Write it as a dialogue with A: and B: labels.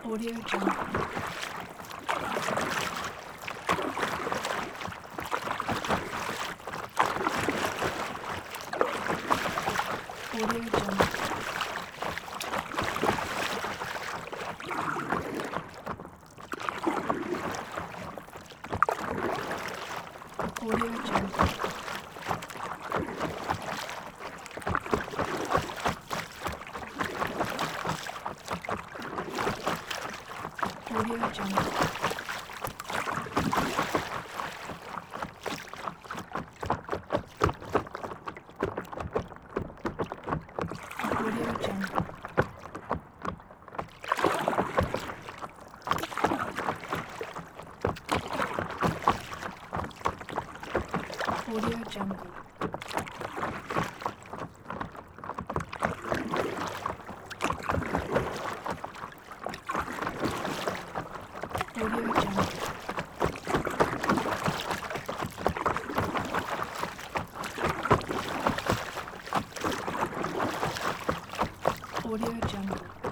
A: Audio Jungle. Audio Jungle. Audio Jungle. Audio Jungle. Audio Jungle. Audio Jungle. Audio Jungle. Audio Jungle.